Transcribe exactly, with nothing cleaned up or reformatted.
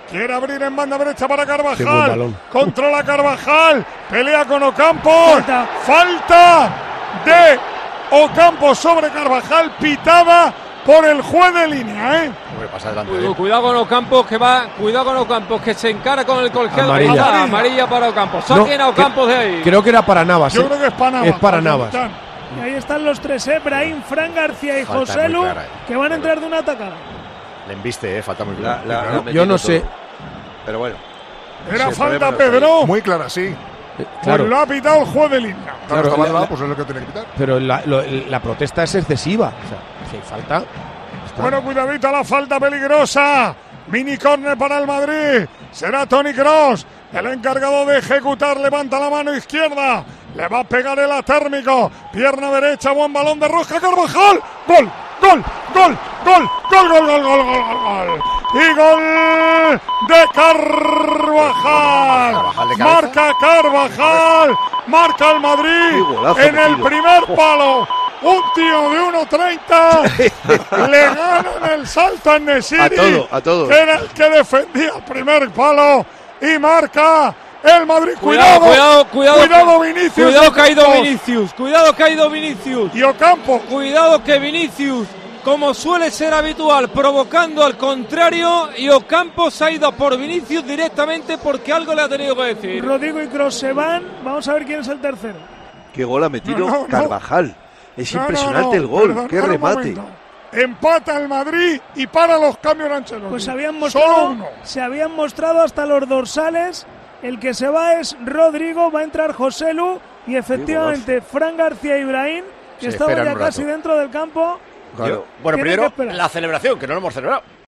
Quiere abrir en banda derecha para Carvajal. Controla Carvajal. Pelea con Ocampos. Falta. Falta de Ocampos sobre Carvajal. Pitada por el juez de línea, ¿eh? Pasa delante, Cuidado, cuidado con Ocampos que va, cuidado con Ocampos que se encara con el colegiado. Amarilla. Amarilla. Amarilla para Ocampos. Saquen No, a Ocampos que, de ahí. Creo que era para Navas. Yo ¿eh? creo que es para Navas. Es para el Navas. capitán. Y ahí están los tres, ¿eh? Brahim, Fran García y Falta José muy Lu, clara, eh. que van a entrar de una atacada. Le embiste, eh, falta muy La- clara. la- Claro. la ha Yo metido no todo. sé. Pero bueno. Era Sí, falta, problema no está Pedro. Muy clara, sí. Eh, Pues Claro, lo ha pitado el juez de línea. Claro, Claro, estaba la- lado, la- pues es lo que tiene que quitar. pero la, lo- la protesta es excesiva. O sea, si hay falta. está. Bueno, cuidadito, la falta peligrosa. Mini córner para el Madrid. Será Toni Kroos el encargado de ejecutar. Levanta la mano izquierda. Le va a pegar el atérmico. Pierna derecha, buen balón de Rosca. Carvajal. Gol, gol, gol, gol, gol, gol, gol, gol, gol, gol. Y gol de Carvajal. Carvajal de cabeza. Marca Carvajal. Marca el Madrid Qué golazo en el metido. primer palo. Un tío de uno treinta le gana en el salto a Nesiri, A todo, a todo. que era el que defendía el primer palo, y marca el Madrid. Cuidado, Cuidado, cuidado, cuidado. cuidado, Vinicius. Cuidado que ha ido Ocampos. Vinicius. Cuidado que ha ido Vinicius. Y Ocampos. Cuidado que Vinicius, como suele ser habitual, provocando al contrario, y Ocampos ha ido por Vinicius directamente porque algo le ha tenido que decir. Rodrigo y Kroos se van. Vamos a ver quién es el tercero. Qué gol ha metido No, no, no. Carvajal. Es No, no, impresionante no, el gol. perdonad Qué un remate. momento. Empata el Madrid y para los cambios Ancelotti. Pues se habían Solo mostrado, uno. se habían mostrado hasta los dorsales. El que se va es Rodrigo, va a entrar José Lu y efectivamente Fran García Ibrahim, que Se estaba esperan ya un rato. casi dentro del campo. Claro. Bueno, Tiene que primero esperar. la celebración, que no lo hemos celebrado.